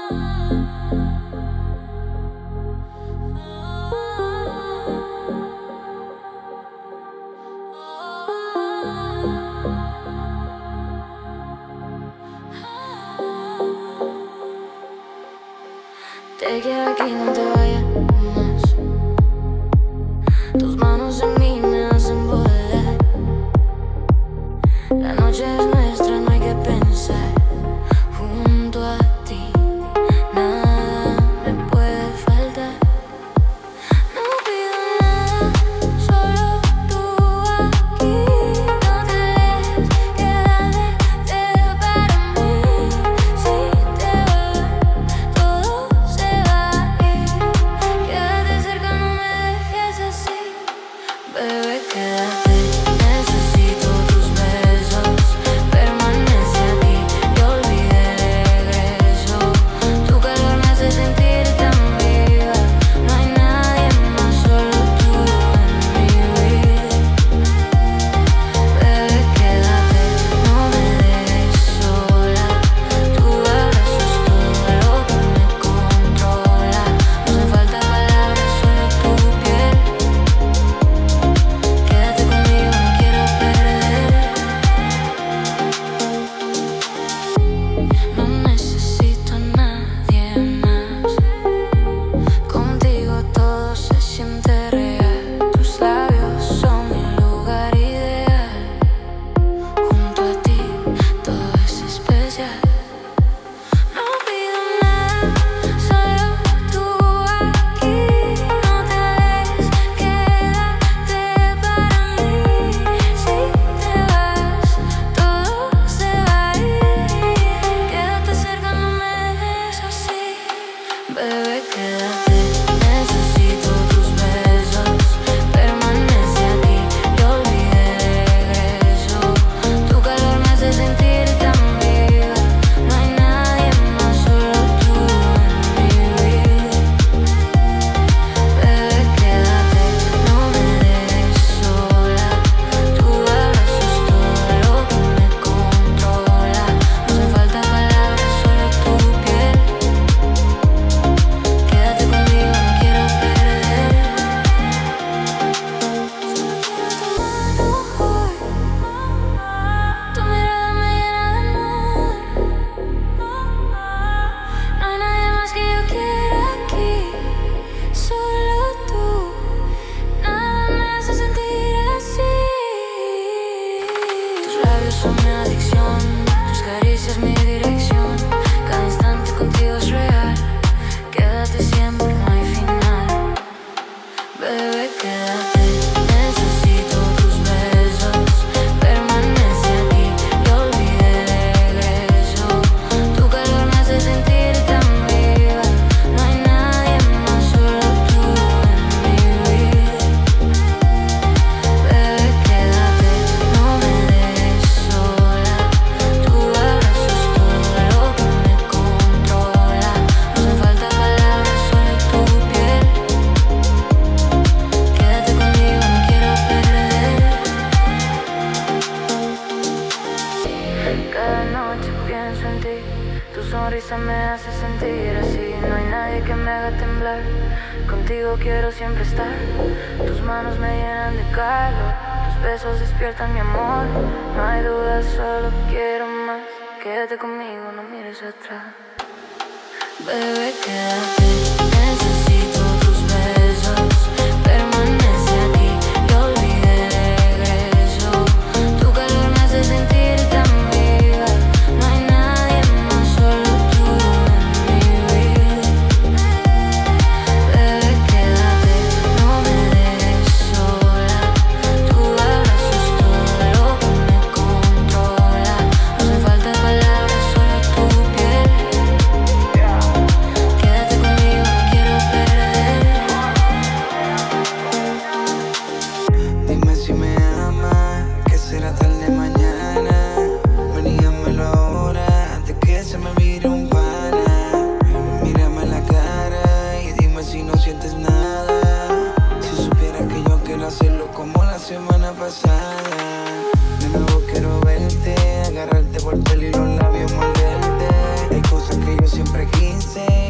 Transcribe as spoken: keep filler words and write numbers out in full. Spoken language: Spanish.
Te quiero aquí, no te vayas más. Tus manos en mí me hacen volar. La noche es nuestra, no hay que pensar. Junto a ti, nada me puede faltar. No pido nada, solo tú aquí. No te alejes, quédate para mí. Si te vas, todo se va a ir. Quédate cerca, no me dejes así. Bebé, quédate, necesito tus besos. Permanece aquí, yo olvidé el regreso. Tu calor me hace sentir tan viva. No hay nadie más, solo tú en mi vida. Bebé, quédate, no me dejes sola. Tu abrazo es todo lo que me controla. No hacen falta palabras, solo tu piel. Quédate conmigo, no quiero perder. No necesito a nadie más. Contigo todo se siente real. Tus labios son mi lugar ideal. Junto a ti todo es especial. No pido nada, solo tú aquí. No te alejes, quédate para mí. Si te vas, todo se va a ir. Quédate cerca, no me dejes así. Bebé, quédate, necesito tus besos. Permanece aquí, yo olvidé el regreso. Tu calor me hace sentir tan viva. No hay nadie más, solo tú en mi vida. Bebé, quédate, no me dejes sola. Tu abrazo es todo lo que me controla. No hacen falta palabras, solo tu piel. Quédate conmigo, no quiero perder. Solo quiero tu mano hoy. Tu mirada me llena de amor. No hay nadie más que yo quiera aquí, solo tú. Nada me hace sentir así. Tus labios son mi adicción, tus caricias mi dirección. Cada instante contigo es real. Quédate siempre, no hay final. Bebé, quédate, necesito tus besos. Permanece aquí, yo olvidé el regreso. Tu calor me hace sentir tan viva. No hay nadie más, solo tú en mi vida. Bebé, quédate, no me dejes sola. Tu abrazo es todo lo que me controla. No hacen falta palabras, solo tu piel. Quédate conmigo, no quiero perder. Cada noche pienso en ti. Tu sonrisa me hace sentir así. No hay nadie que me haga temblar. Contigo quiero siempre estar. Tus manos me llenan de calor. Tus besos despiertan mi amor. No hay duda, solo quiero más. Quédate conmigo, no mires atrás. Bebé, quédate, necesito tus besos. Permanece aquí, yo olvidé el regreso. Tu calor me hace sentir tan viva. No hay nadie más, solo tú en mi vida. Bebé, quédate, no me dejes sola. Tu abrazo es todo lo que me controla. No hacen falta palabras, solo tu piel. Quédate conmigo, no quiero perder. Dime si me amas, que será tarde mañana. Ven y dámelo ahora, antes que se me vire un pana. Mírame a la cara y dime si no sientes nada. Si supieras que yo quiero hacerlo como la semana pasada. De nuevo quiero verte, agarrarte por el pelo y los labios morderte. Hay cosas que yo siempre quise